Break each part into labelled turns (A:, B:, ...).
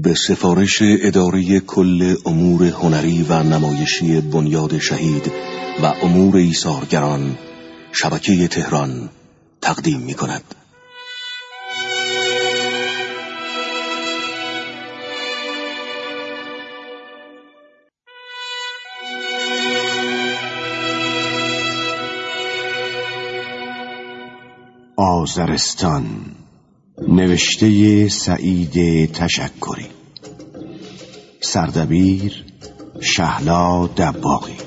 A: به سفارش اداره کل امور هنری و نمایشی بنیاد شهید و امور ایثارگران شبکه تهران تقدیم می کند.
B: آذرستان، نوشته سعید تشکری، سردبیر شهلا دباغی.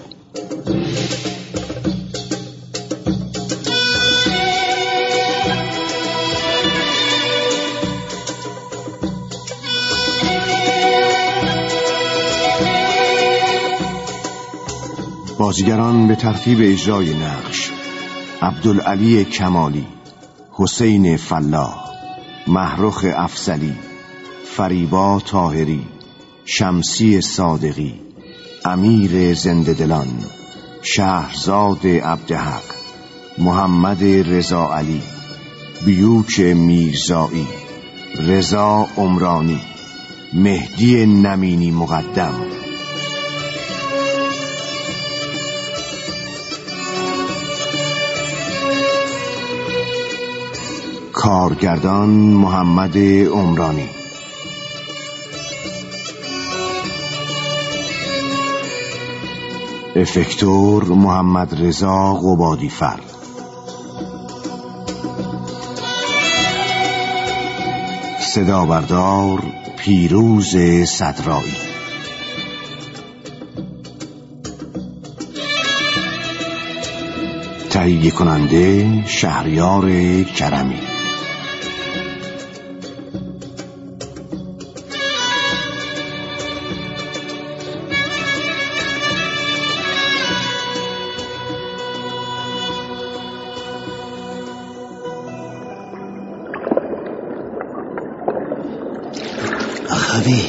B: بازیگران به ترتیب اجرای نقش: عبدالعلی کمالی، حسین فلاح، محروخ افضلی، فریبا طاهری، شمسی صادقی، امیر زنده‌دلان، شهرزاد عبدحق، محمد رضا علی، بیوک میرزایی، رضا عمرانی، مهدی نمینی مقدم. کارگردان محمد عمرانی. افکتور محمد رضا قبادیفر. صدا بردار پیروز صدرایی. تهیه کننده شهریار کرمی.
C: اخوی،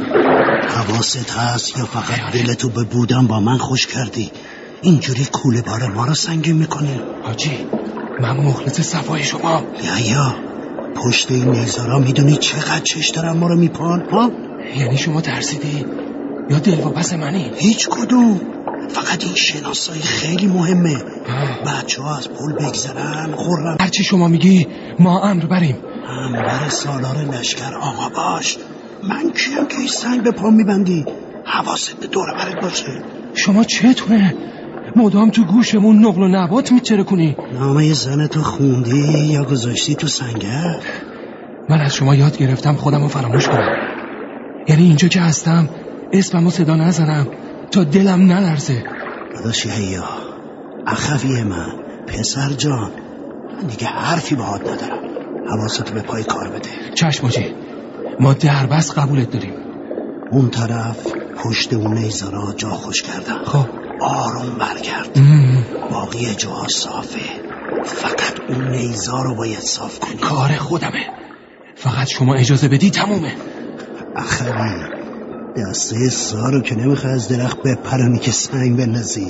C: حواست هست یا فقط دلتو به بودن با من خوش کردی؟ اینجوری کوله بار ما رو سنگین میکنی؟
D: حاجی، من مخلص صفای شما.
C: یا پشت این نیزارا میدونی چقدر چش دارن ما رو میپان؟ ها؟
D: یعنی شما ترسیدی یا دلواپس منی؟
C: هیچ کدوم، فقط این شناسایی خیلی مهمه. بچه ها از پل بگذرن خورم.
D: هرچی شما میگی ما امر بریم.
C: امر سالار لشکر آقا باش. من کیم که این سنگ به پا میبندی؟ حواست به دور برت باشه.
D: شما چتونه؟ مدام تو گوشمون نقل و نبات میچره کنی.
C: نامه زنتو خوندی یا گذاشتی تو سنگر؟
D: من از شما یاد گرفتم خودمو فراموش کنم. یعنی اینجا که هستم اسممو صدا نزنم تا دلم نلرزه.
C: داداش یا اخوی من، پسر جان، من دیگه حرفی باهات ندارم. حواستو به پای کار بده.
D: چشم حاجی، ما دربست قبولت داریم.
C: اون طرف پشت اون نیزارا جا خوش کردم.
D: خب
C: آروم برگرد. باقی جاها صافه، فقط اون نیزار رو باید صاف کنی.
D: کار خودمه، فقط شما اجازه بدی تمومه.
C: اخوی، دسته سارو که نمیخواه از درخت بپرونی که سنگ بندازی.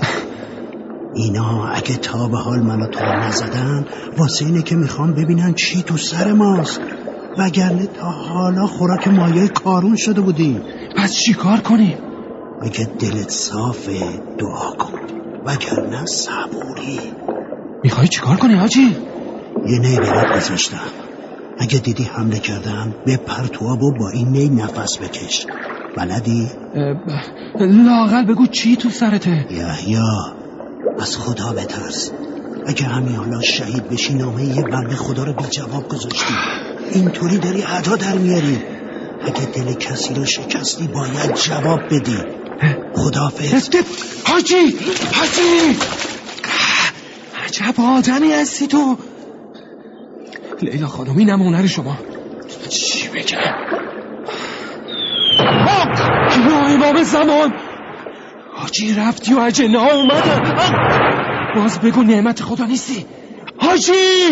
C: اینا اگه تا به حال منو تو نزدن واسه اینه که میخوام ببینن چی تو سر ماست، وگرنه تا حالا خوراک مایه کارون شده بودیم.
D: پس چی کار کنیم؟
C: اگه دلت صافه دعا کن، وگرنه صبوری.
D: میخوای چی کار کنی حاجی؟
C: یه نی برات گذاشتم، اگه دیدی حمله کردن بپر تو آب و با این نی نفس بکش. بلدی؟
D: لااقل بگو چی تو سرته؟
C: یا از خدا بترس. اگه همین حالا شهید بشی نامه یه بنده خدا رو بی جواب گذاشتی. اینطوری داری ادا در میاری. اگه دل کسی رو شکستی باید جواب بدی. خداحافظ.
D: حاجی عجب آدمی هستی تو. لیلا خانمی نمونه شما. چی بگم؟ یا امام زمان، حاجی رفتی و اجنه ها اومدن. باز بگو نعمت خدا نیستی حاجی.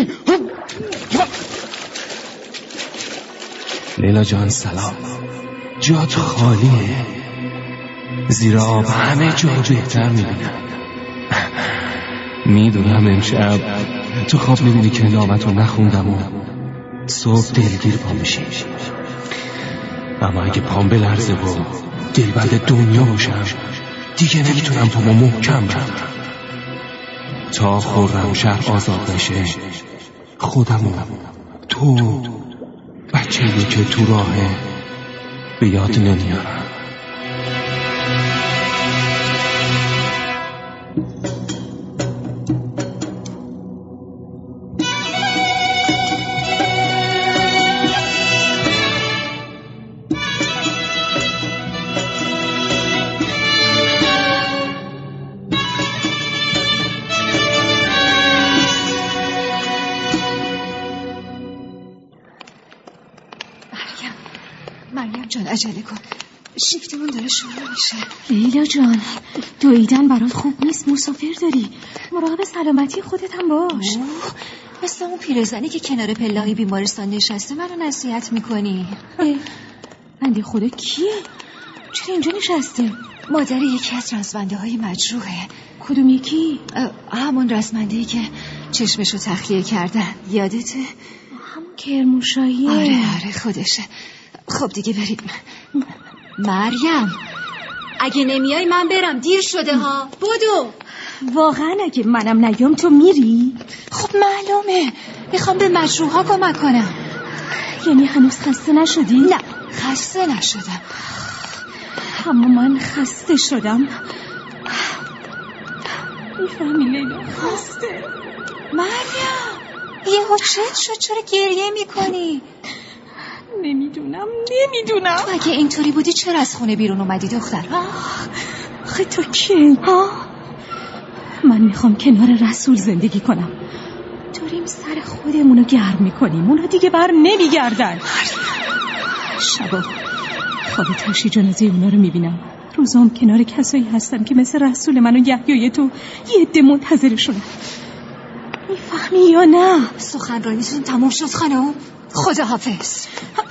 D: لیلا جان سلام، جات خالیه. زیر آب همه جا بهتر میبینم. میدونم امشب تو خواب نمیدی که نامت رو نخوندم و صبح دلگیر پا میشی. اما اگه پام بلرزه و دلبند دنیا باشم دیگه نمیتونم پامو محکم بردارم. تا خرمشهر آزاد نشه خودمو، تو، بچه‌ای که تو راهه به یاد نمیارم.
E: مریم جان عجله کن، شیفتمون داره شروع میشه.
F: لیلا جان دویدن برات خوب نیست، مسافر داری، مراقب سلامتی خودت هم باش.
E: مثل اون پیرزنی که کنار پله‌های بیمارستان نشسته منو نصیحت میکنی.
F: بنده خدا کیه؟ چرا اینجا نشسته؟
E: مادر یکی از رزمنده های مجروحه.
F: کدوم یکی؟
E: همون رزمنده‌ای که چشمشو تخلیه کردن، یادته؟
F: همون کرموشاییه.
E: آره خودشه. خب دیگه بریم. مریم اگه نمیای من برم، دیر شده ها، بدو.
F: واقعا اگه منم نیام تو میری؟
E: خب معلومه، میخوام به مجروحا کمک کنم.
F: یعنی هنوز خسته نشدی؟
E: نه خسته نشدم،
F: اما من خسته شدم. میفهمی لیلا؟ خسته.
E: مریم یهو چت شد، چرا گریه میکنی؟
F: نمیدونم.
E: تو اگه اینطوری بودی چرا از خونه بیرون اومدی دختر؟
F: آخه تو کی؟ من میخوام کنار رسول زندگی کنم. داریم سر خودمونو گرم میکنیم، اونا دیگه بر نمیگردن. شبا خواب تشی جنازه اونا رو میبینم، روزام کنار کسایی هستم که مثل رسول من و یحیی تو یه عده منتظرشونن. میفهمی یا نه؟
E: سخنرانیتون تموم شد خانم، خداحافظ.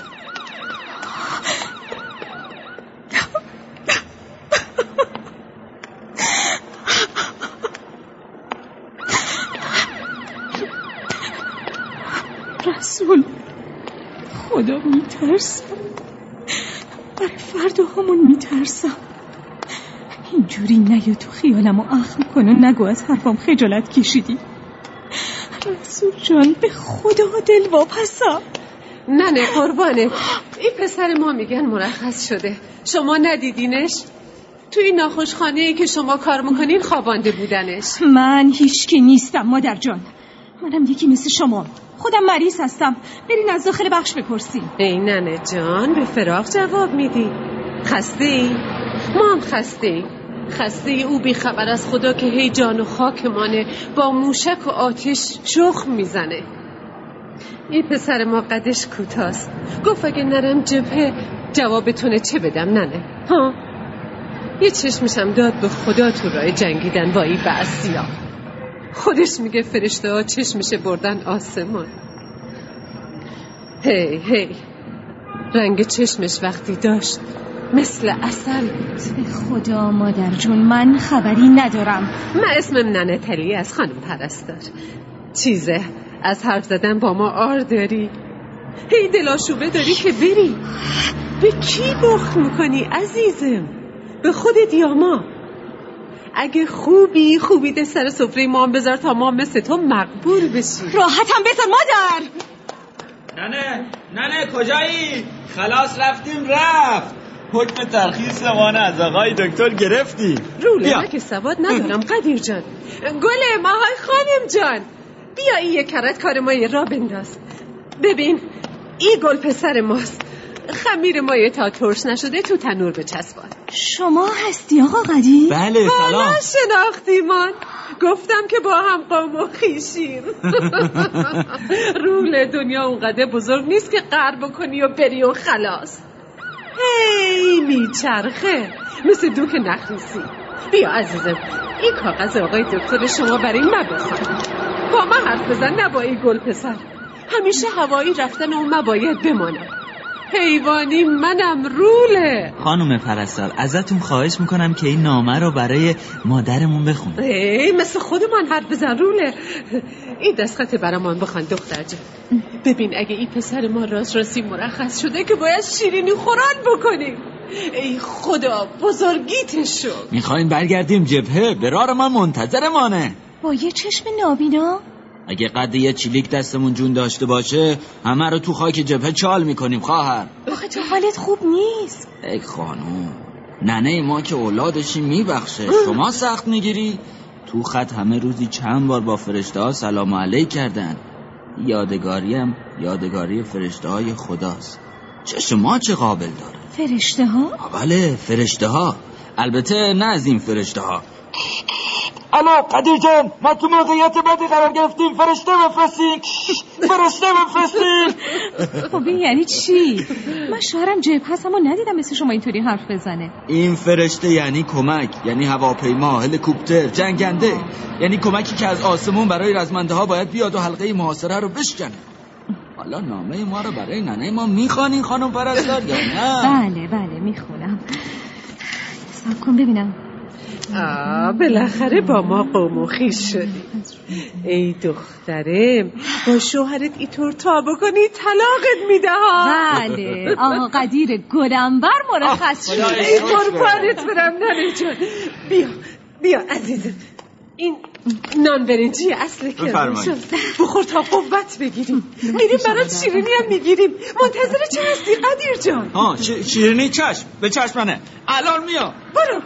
F: رسول خدا میترسم، برای فرداهامون میترسم. اینجوری نیا تو خیالم و اخم کن و نگو از حرفم خجالت کشیدی. رسول جان به خدا دل واپسم.
G: نه قربانه، این پسر ما میگن مرخص شده، شما ندیدینش؟ تو این ناخوشخانه‌ای که شما کار میکنین خوابانده بودنش.
F: من هیچکی نیستم مادر جان، منم یکی مثل شما، خودم مریض هستم. برین از داخل بخش بپرسین.
G: ای ننه جان به فراق جواب میدی. خسته ای؟ ما هم خسته ای. خسته ای او بیخبر از خدا که هی جان و خاکمانه با موشک و آتش شخم میزنه. این پسر ما قدش کوتاست، گفت اگه نرم جبهه جوابتونه چه بدم ننه؟ ها یه چشمشم داد به خدا تو راه جنگیدن با این بعثیا. خودش میگه فرشته ها چشمشه بردن آسمان. هی رنگ چشمش وقتی داشت مثل عسل بود.
F: به خدا مادر جون من خبری ندارم.
G: من اسمم ننه تلی از خانم پرستار. چیزه از حرف زدن با ما آر داری؟ هی دلاشوبه داری که بری؟ به کی بخل میکنی عزیزم؟ به خودت یا ما؟ اگه خوبی ده سر سفره ما هم بذار تا ما مثل تو مقبول بشی.
F: راحتم بذار مادر.
H: ننه کجایی؟ خلاص رفت. حکم ترخیص وانه از آقای دکتر گرفتی.
G: روله من که سواد ندارم قدیر جان. گله ماهای خانم جان، بیا این یک کرت کار ما یه را بنداز. ببین این گل پسر ماست، خمیر مایه تا ترش نشده تو تنور بچسبان.
F: شما هستی آقا قدیر؟
H: بله سلام.
G: حالا شناختیمان، گفتم که با هم قوم و خیشیم. رول دنیا اونقدر بزرگ نیست که قهر بکنی و بری و خلاص. هی میچرخه مثل دوک نخریسی. بیا عزیزم این کاغذ آقای دکتر شما برای من بخوان. با من حرف بزن، نه با این گل پسر. همیشه هوایی رفتن اون باید بمانه. حیوانی منم روله.
H: خانم پرستار ازتون خواهش میکنم که این نامه رو برای مادرمون بخونید.
G: مثل خودمان حرف بزن روله. این دستخط برامون بخوان دختر جان. ببین اگه این پسر ما راستی مرخص شده که باید شیرینی خوران بکنیم. ای خدا بزرگیتشو.
H: میخواین برگردیم جبهه؟ برار ما منتظرمانه.
F: با یه چشم نابینا؟
H: اگه قد یه چیلیک دستمون جون داشته باشه همه رو تو خاک جبهه چال میکنیم خواهر.
F: آخه تو حالت خوب نیست.
H: ای خانوم، ننه ما که اولادشی میبخشه، شما سخت میگیری؟ تو خط همه روزی چند بار با فرشته ها سلام علیک کردن. یادگاری فرشته های خداست. چه شما چه قابل داره؟
F: فرشته ها؟
H: بله فرشته ها، البته نه از این فرشته ها. الو قدیر جان، ما تو موقعیت بدی قرار گرفتیم، فرشته بفرستین.
F: خب این یعنی چی؟ من شوهرم جبهه هست اما ندیدم مثل شما اینطوری حرف بزنه.
H: این فرشته یعنی کمک، یعنی هواپیما، هلیکوپتر، جنگنده، یعنی کمکی که از آسمون برای رزمنده ها باید بیاد و حلقه محاصره رو بشکنه. حالا نامه ما رو برای ننه ما میخوانین خانم پرستار یا نه؟
F: بله میخونم. صبر کن ببینم.
G: بالاخره با ما قوم و خویش شدی. ای دخترم، با شوهرت اینطور تا بکنی طلاقت میده ها.
F: بله آقا قدیر گلنبر مرخص شد.
G: ای قربانت برم ننه جان. بیا عزیزم، این نان برنجی اصل کرمانشاه بخور تا قوت بگیریم. میریم برات شیرینی هم میگیریم. منتظر چه هستی قدیر جان؟
H: شیرینی چشم به چشمنه، الان میام.
G: برو.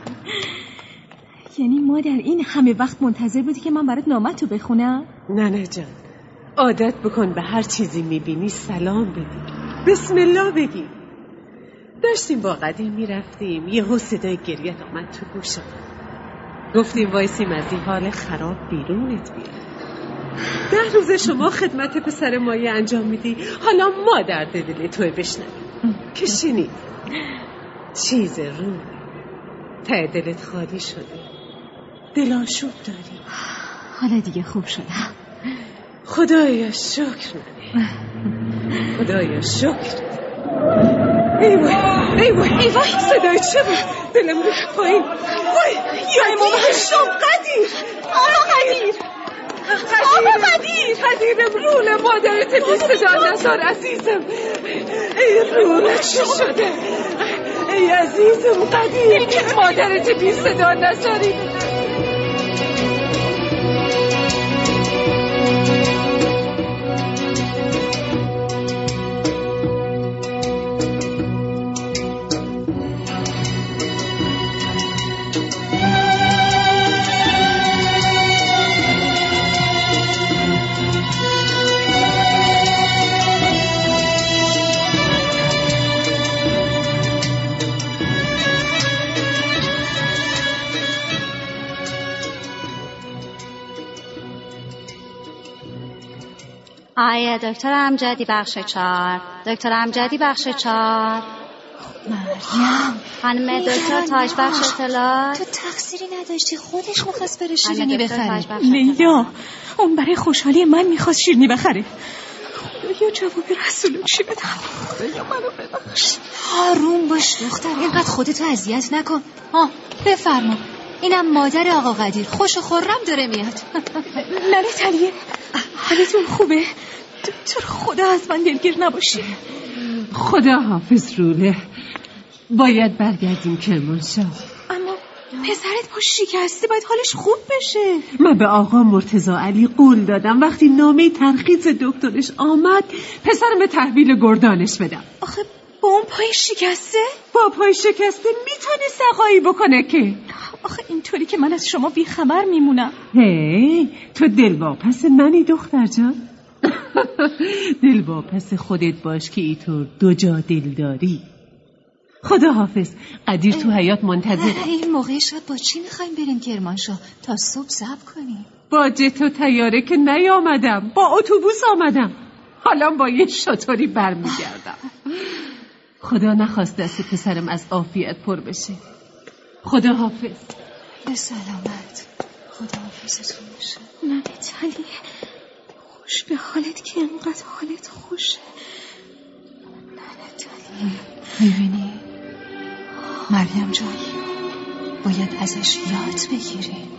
F: یعنی مادر این همه وقت منتظر بودی که من برات نامه‌تو بخونم؟
G: نه جان، عادت بکن به هر چیزی میبینی سلام بدی، بسم الله بگی. داشتیم با قدیم میرفتیم، یهو صدای گریت آمد تو گوشم. گفتیم وایسیم از این حال خراب بیرونت بیاد. 10 روز شما خدمت پسر مایه انجام میدی، حالا ما درد دل توی بشنویم که شنید چیز رو ته دلت خالی شده، دلاشوب داری.
F: حالا دیگه خوب شدم.
G: خدایا شکر ننه، خدایا شکر. ای وای صدای چه بود؟ دلم ریخت پایین. وای یا امام هشام قدیر. قدیرم روله، مادرت بی صدا نزار عزیزم. ای روله چی شده؟ ای عزیزم قدیر، مادرت بی صدا نزاری.
E: آیا دکتر امجدی بخش 4. دکتر امجدی بخش 4.
F: مریم،
E: خانم دکتر تاج بخش اطلاعات.
F: تو تقصیری نداشتی، خودش میخواست بره شیرینی بخره. لیلا اون برای خوشحالی من میخواست شیرینی بخره. خدایا جواب رسولو چی بدم؟ خدایا منو ببخش.
E: آروم باش دختر، اینقدر خودتو اذیت نکن. بفرما، اینم مادر آقا قدیر، خوش و خرم داره میاد.
F: ننه تلیه، حالتون خوبه؟ تو خدا از من دلگیر نباشی.
G: خدا حافظ روله، باید برگردیم کرمانشاه.
F: اما پسرت با شکسته باید حالش خوب بشه.
G: من به آقا مرتضی علی قول دادم وقتی نامه ترخیص دکترش آمد پسرم به تحویل گردانش بدم.
F: آخه با اون پای شکسته؟
G: با پای شکسته میتونه سقایی بکنه که؟
F: آخه اینطوری که من از شما بیخبر میمونم.
G: هی تو دلواپس منی دختر جان. دلواپس خودت باش که اینطور دو جا دل داری. خدا حافظ. قدیر تو حیاط منتظر.
E: این موقع شب با چی میخوایم بریم کرمانشاه تا صبح صبر کنیم؟
G: با جت و طیاره که نیامدم، با اتوبوس آمدم. حالا با یه شطوری برمیگردم. خدا نخواست دست پسرم از عافیت پر بشه. خدا حافظ.
E: به سلامت. خدا حافظتون باشه.
F: نه تلیه، خوش به حالت که انقدر حالت خوشه. نه
E: میبینی مریم جان، باید ازش یاد بگیری.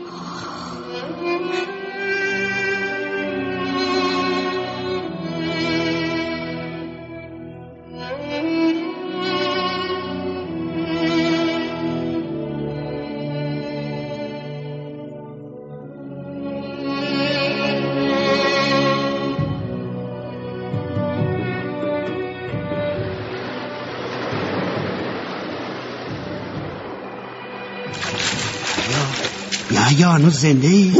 C: یا هنوز زنده ای؟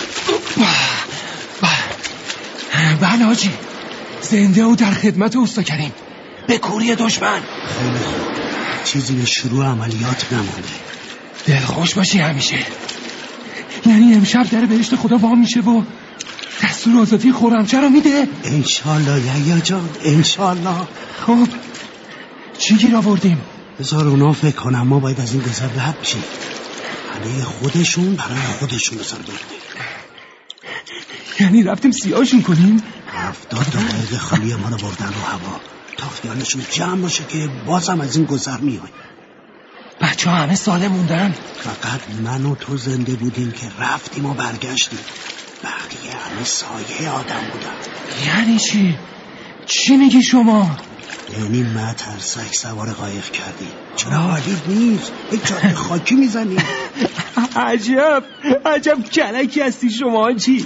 D: بله حاجی، زنده و در خدمت اوستا کریم، به کوری دشمن.
C: خیلی خوب، چیزی به شروع عملیات نمانده.
D: دلخوش باشی همیشه. یعنی امشب در بهشت خدا وام میشه و دستور آزادی خرمشهر رو میده؟
C: انشالله یحیی جان، انشالله.
D: خب چی گیر آوردیم؟
C: بذار اونا فکر کنم، ما باید از این گذر رد بشیم. برای خودشون، برای خودشون بذار برده.
D: یعنی رفتیم سیاهشون کنیم؟
C: 70 دقیقه خالی ما رو بردن رو هوا تا خیالشون جمع باشه که بازم از این گذر میای.
D: بچه ها همه سالم موندن،
C: فقط من و تو زنده بودیم که رفتیم و برگشتیم. بقیه همه سایه آدم بودن.
D: یعنی چی؟ چی میگی شما؟
C: یعنی مترسک سوار قایق کردی. چرا حالیت نیست؟ یک جاده خاکی میزنی.
D: عجب کلکی هستی شما چی؟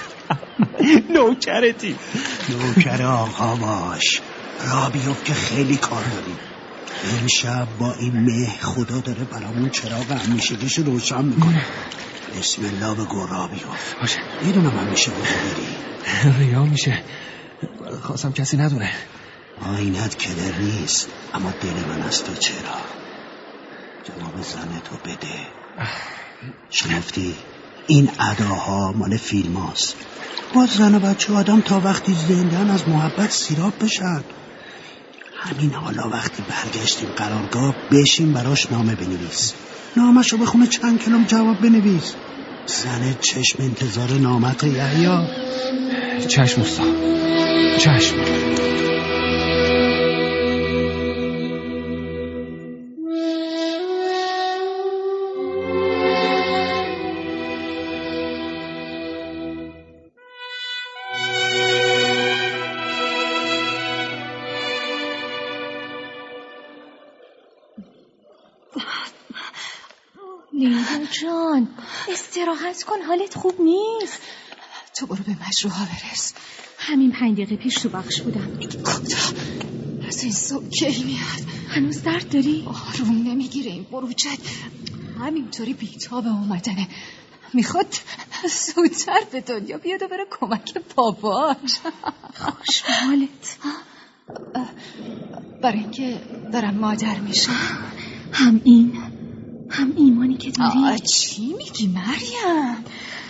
D: نوکرتی.
C: نوکر آقا باش، را بیفت که خیلی کار داریم. این شب با این مه خدا داره برامون چراغ همیشگیش روشن میکنه. بسم الله بگو، را بیفت.
D: باشه،
C: میدونم همیشه بگو.
D: ریا میشه، خواستم کسی ندونه.
C: آینت کدر نیست، اما دل من از تو چرا؟ جواب زن تو بده. شنفتی؟ این اداها مال فیلم هاست. باز زن و بچه آدم تا وقتی زندن از محبت سیراب بشن. همین حالا وقتی برگشتیم قرارگاه، بشین براش نامه بنویس. نامشو بخونه، چند کلم جواب بنویس. زن چشم انتظار نامت یحیی.
D: چشم اوستا، چشم.
F: لیلا جان، استراحت کن، حالت خوب نیست.
E: تو برو به مجروحا برس.
F: همین 5 دقیقه پیش تو بخش بودم.
E: خدا، از این صبح کی میاد؟
F: هنوز درد داری؟
E: آروم نمیگیره این بروجت، همینطوری بیتاب اومدنه. میخواد زودتر به دنیا بیاد و بره کمک باباش.
F: خوش به حالت.
E: برای اینکه دارم مادر میشم.
F: هم ایمانی که داری.
E: چی میگی مریم؟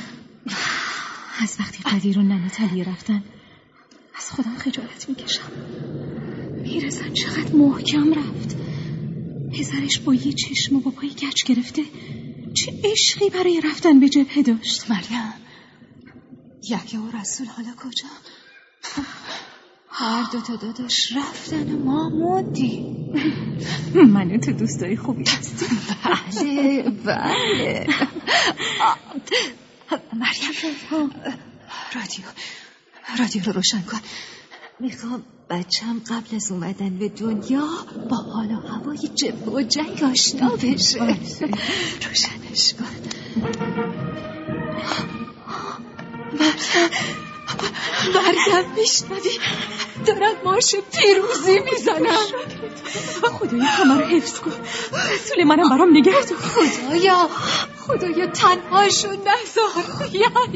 F: از وقتی قدیر و ننه تلیه رفتن از خودم خجالت میکشم. میرسن چقدر محکم رفت. پسرش با یه چشم و با پای گچ گرفته. چه عشقی برای رفتن به جبهه داشت.
E: مریم، یحیی و رسول حالا کجا؟ هر دوتا داداش رفتن و ما موندیم.
F: من تو دوستای خوبی هستی.
E: بله. مریم، رادیو رو روشن کن. میخوام بچم قبل از اومدن به دنیا با حال و هوای جبه و جنگ آشنا بشه. روشنش کن. مریم، میشنوی؟ دارن مارش پیروزی میزنن.
F: خدایا همه رو حفظ کن. رسول منم برام نگه دار.
E: خدایا تنهاشون نذار.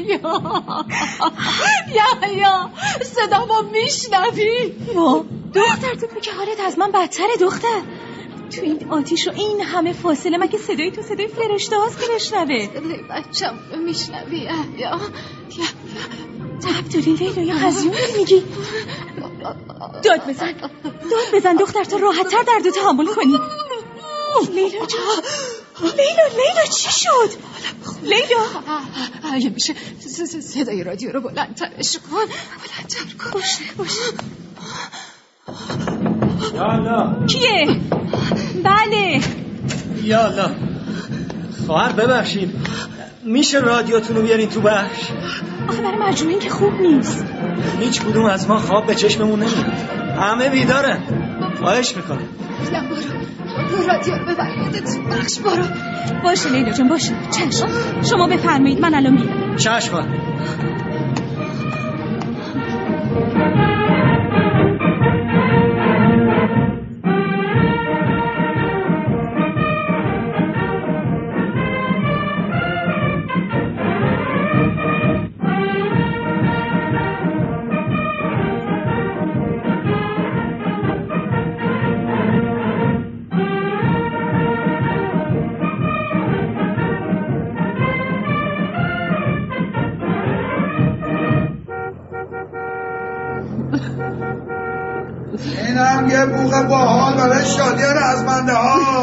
E: یحیی، صدامو میشنوی؟
F: دختر تو که حالت از من بدتره دختر. تو این آتیش و این همه فاصله مگه صدای تو صدای فرشته هاست که بشنوه؟
E: صدای بچم میشنوی یحیی؟
F: تب داری لیلا یا هزیون میگی؟ داد بزن دختر تا راحت تر دردو تحمل کنی. لیلا جان، لیلا چی شد؟ لیلا
E: اگه میشه صدای رادیو رو بلندترش کن. باشه.
F: کیه؟ بله.
I: یا الله خواهر ببخشید، میشه رادیوتون رو بیارین تو بخش؟
F: آخه برای مجموعه این که خوب نیست.
I: هیچ کدوم از ما خواب به چشممون نمیاد، همه بیدارن. خواهش میکنم
E: برو رادیو ببر تو بخش. برو.
F: باشه لیلا جان باشه. چشم شما بفرمایید من الان میرم.
I: چشم.
J: اینم یه بوق باحال برای شادی رزمنده ها.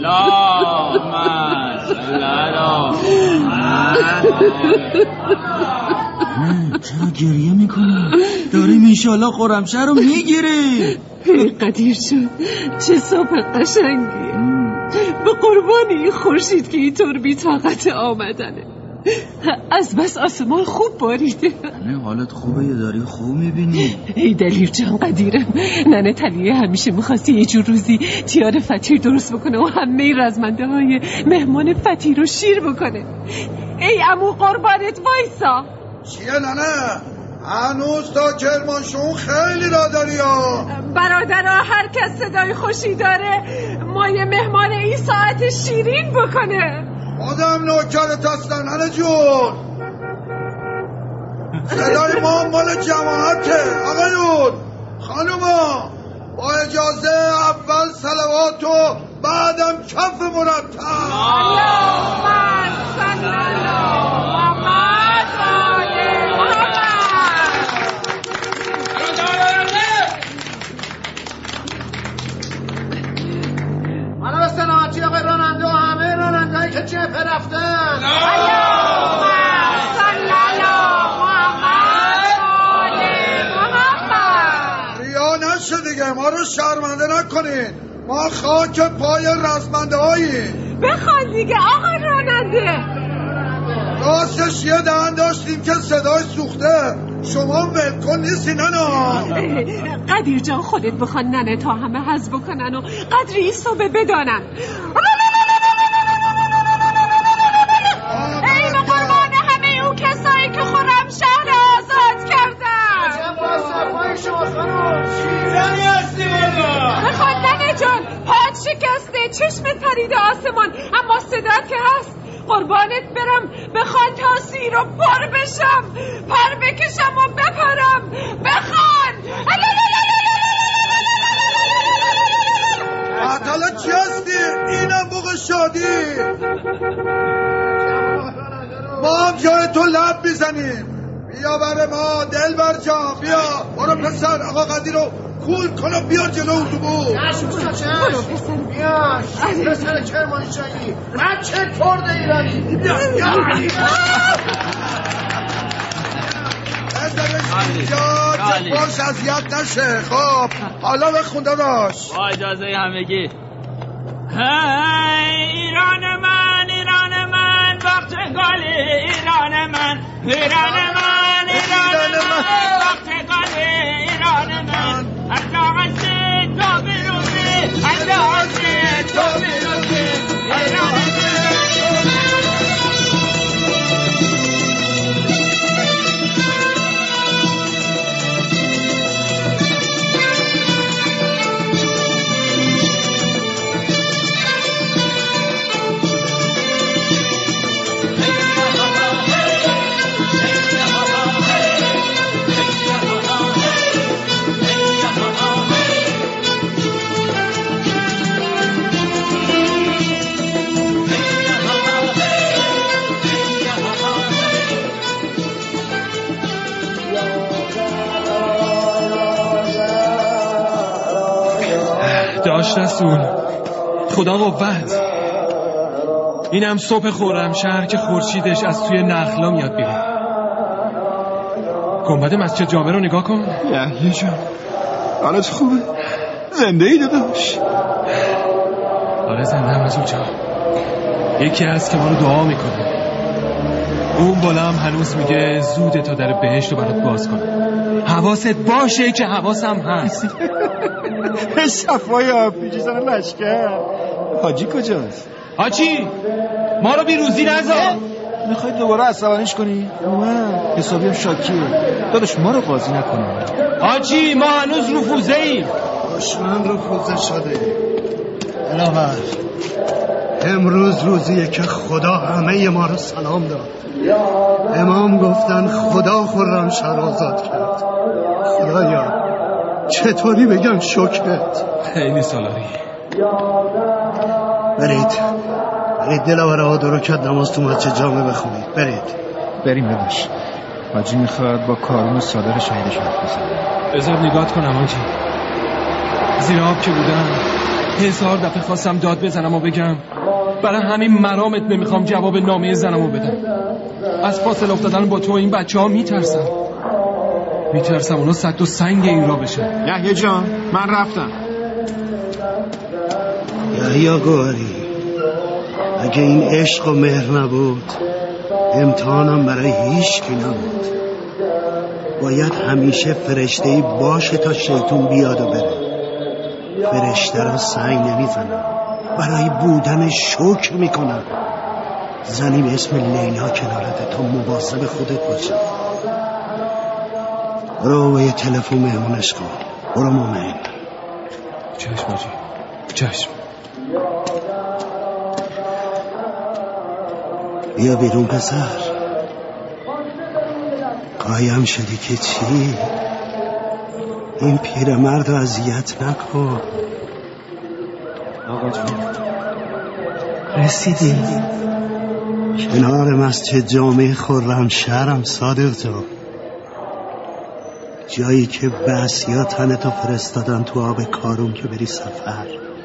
H: چرا گریه میکنی؟ داریم انشالله خرمشهر رو میگیری.
G: قدیر جون چه صبح قشنگی، به قربان این خورشید که اینطور بی طاقت آمدنه. از بس آسمان خوب باریده.
H: نه حالت خوبه یا داری خوب میبینی؟
G: ای دلیر جان قدیرم، ننه تلیه همیشه میخواستی یه جور روزی تیار فطیر درست بکنه و همه رزمنده های مهمان فطیر رو شیر بکنه. ای عمو قربانت وایسا.
J: چیه ننه؟ هنوز تا کرمانشاه خیلی را داری ها.
G: برادرها هر کس صدای خوشی داره ما یه مهمان این ساعت شیرین بکنه.
J: آدم نوکرت هستن ننه جون. صدای ما مال جماعته آقایون خانوما. با اجازه اول صلوات و بعدم کف مرتب.
G: اللهم صل علی محمد و آل محمد.
J: منو به سلامتی آقای راننده و همه راننده‌ای که جبهه رفتن.
G: اللهم صل علی محمد و آل محمد.
J: ریا نشه دیگه، ما رو شرمنده نکنین. ما خاک پای رزمنده هاییم.
G: بخوان دیگه آقا راننده.
J: راستش یه دهن داشتیم که صدای سوخته. شما ولکن نیستی ننه.
G: قدیر جان خودت بخوان ننه تا همه حظ بکنن و قدر این صبح بدانن. ای به قربان همه اون کسایی که خرمشهر آزاد کردن.
J: عجب با صفای شما خانم شیرنی هستی بابا.
G: بخوان ننه جان پاد شکسته چشم پرید آسمان اما صدات که هست. قربانت برم بخوان تا سیر و پر بشم، پر بکشم و بپرم. بخوان
J: حالا چی هستی؟ اینم بوق شادی. ما هم جای تو لب میزنیم. بیا بر ما دل بر جان. بیا برو پسر آقا قدیر رو کول کن و بیا جلو اتوبوس. بیا پسر کرمانشاهی بچه کرد ایرانی. بیا اینجا باش اذیت نشه. خب حالا بخونده داشت
H: با اجازه همگی. ایران من ایران من وقت گل ایران من ایران من ایران من وقت گل ایران من الله تو بیروزی الله تو بیروزی ایران من.
D: داشت رسول خدا قوت. اینم صبح خرمشهر که خورشیدش از توی نخلا میاد بیرون. گنبد مسجد جامع رو نگاه کن.
K: یحیی جان حالت خوبه؟
A: زنده ای داداش؟
D: آره زنده هم از اونجا. یکی هست که ما رو دعا میکنه. اون بالا هم هنوز میگه زوده تا در بهشت رو برات باز کنه. حواست باشه که حواسم هست.
K: صفای آبیجی زن لشکر. حاجی کجاست؟
D: حاجی ما رو بی روزی نذار.
K: میخوای دوباره عصبانیش کنی؟ اومد حسابی هم شاکیه. داداش ما رو قاضی نکنه.
D: حاجی ما هنوز رفوزه ایم.
C: دشمن رفوزه شده. علاوه امروز روزیه که خدا همه ما رو سلام داد. امام گفتن خدا خرمشهر آزاد کرد. خدایا چطوری بگم شکرت.
D: خیلی سالاری.
C: برید دلاور آدو رو کرد نماز تو مسجد جامع بخونید.
K: بریم بباش. حاجی میخواد با کارون صادر شهیدش حرف بزنه.
D: بذار نگات کنم حاجی. زیر آب که بودم 1000 دفعه خواستم داد بزنم و بگم برای همین مرامت نمیخوام جواب نامه زنمو بدم. از فاصله افتادن با تو این بچه ها میترسم اونا صد و سنگ این را بشن.
K: یحیی جان من رفتم.
C: یحیی گوهری اگه این عشق و مهر نبود امتحانم برای هیچ کی نبود. باید همیشه فرشته‌ای باشه تا شیطون بیاد و بره. فرشته را سنگ نمیزنم، برای بودن شکر میکنم. زنی به اسم لیلا کنارته تا مواظب خودت باشه. برو با یه تلفن مهمونش کن. برو مومن.
D: چشم حاجی چشم.
C: بیا بیرون پسر. قایم شدی که چی؟ این پیرمرد رو اذیت نکن.
K: آقا جان
C: رسیدی کنار مسجد جامع خرمشهرم صادق جان، جایی که بعثیا تنتو فرستادن تو آب کارون که بری سفر.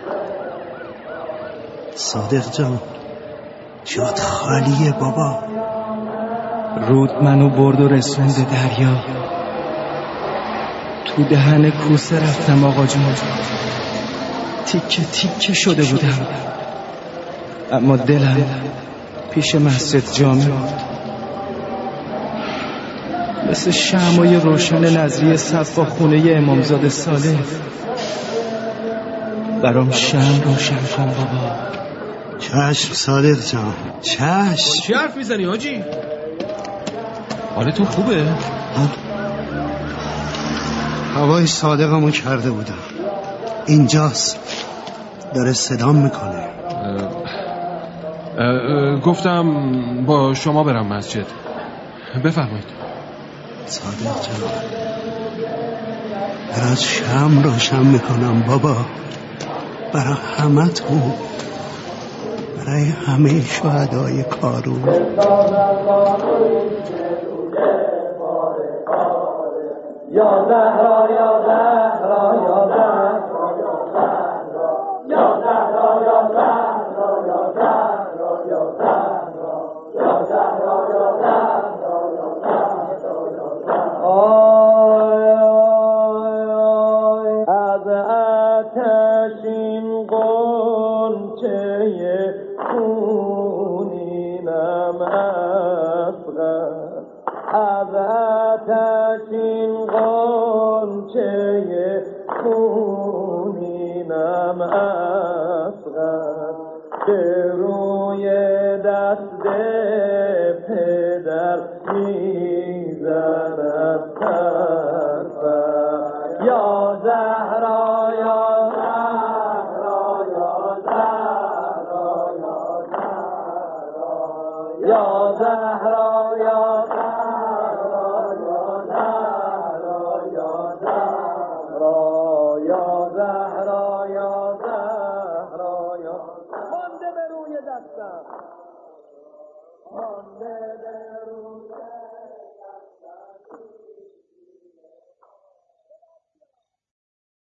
C: صادق جان جات خالیه بابا.
L: رود منو برد و رسوند دریا. تو دهن کوسه رفتم آقا جون. تیکه تیکه شده بودم، اما دلم پیش مسجد جامع مثل شمعای روشن نظری صف با خونه امامزاده صالح. برام شمع روشن کن بابا.
C: چشم صادق جان چشم.
D: چی حرف میزنی حاجی؟ حالتون خوبه؟
C: هوای صادقمو کرده بودم. اینجاست داره صدام میکنه.
D: گفتم با شما برم مسجد. بفرمایید.
C: صادق جان برات شمع روشن میکنم بابا. برای همتون، برای همه شهدای کارون.
M: یا زهرا یا زهرا یا زهرا یا زهرا یا زهرا یا زهرا یا زهرا یا زهرا یا زهرا یا زهرا. آی از آتشین غنچه خونینم اصغر. از آتشین غنچه خونینم اصغر. به روی دست پدر میزند سرفر. یا زهرا یا زهرا یا زهرا یا زهرا یا زهرا.